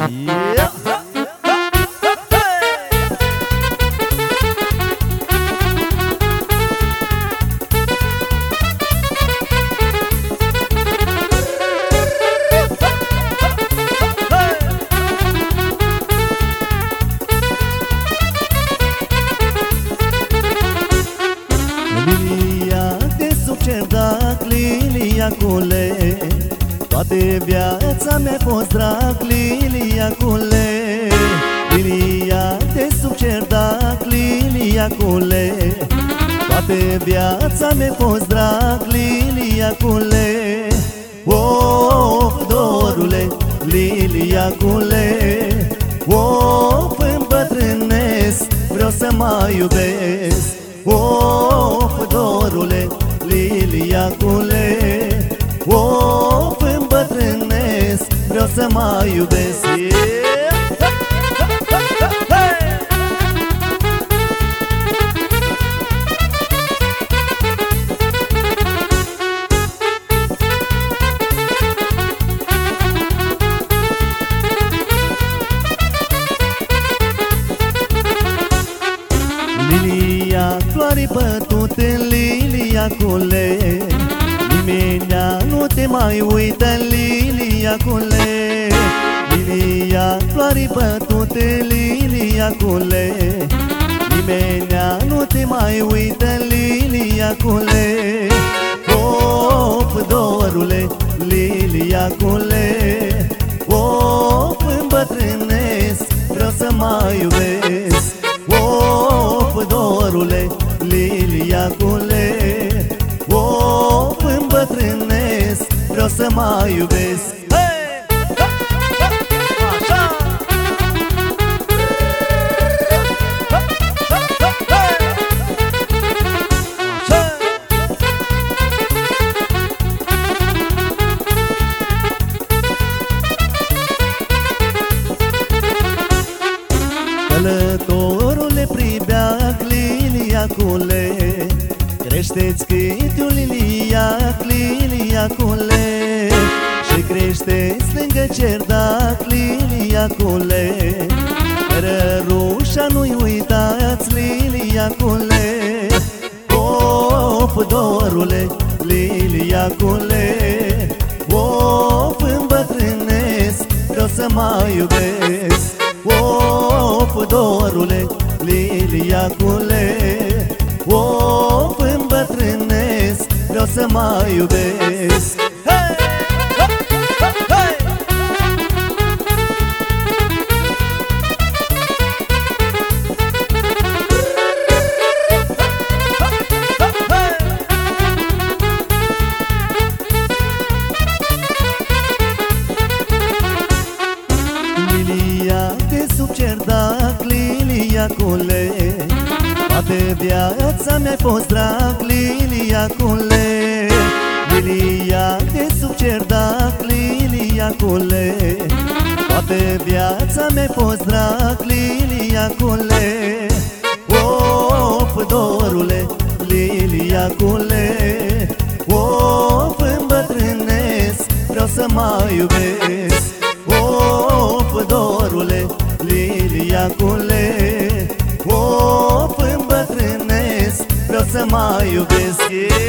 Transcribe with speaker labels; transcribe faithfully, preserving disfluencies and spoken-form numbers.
Speaker 1: Yeah.
Speaker 2: Lilia de sub cer, drag, liliacule, toate viața mi-ai fost drag, liliacule. Lilia de sub cer, drag, liliacule, toate viața mi-ai fost drag, liliacule. Of, dorule, liliacule, of, îmbătrânesc, vreau să mai iubesc. Of, dorule, liliacule, of, îmbătrânesc, vreau să mai iubesc. Lilia, floare bătute, liliacule, nimenea nu te mai uită, liliacule. Lilia, floare bătute, liliacule, nimenea nu te mai uită, liliacule. Of, dorule, liliacule, of, îmbătrânesc, vreau să mai iubesc. Of, dorule, liliacule, of, îmbătrânesc, vreau să mai iubesc. Călătorule pribeac, liliacule, crește-ți câte-un liliac, liliacule, și crește-ți lângă cer, dac, liliacule, rărușa nu-i uitați, liliacule. Of, dorule, liliacule, of, îmbătrânesc, vreau să mai iubesc. Of, dorule, liliacule, of, îmbătrânesc, vreau să mai iubesc. Hey! Hey! Lilia de sub cer, dac, liliacule, toată viața mi-ai fost drag, liliacule. Lilia de sub cer, dac, liliacule, toată viața mi-ai fost drag, liliacule. Of, dorule, liliacule, of, îmbătrânesc, vreau să mai iubesc. Of, dorule, liliacule, of, îmbătrânesc, vreau să mai iubesc.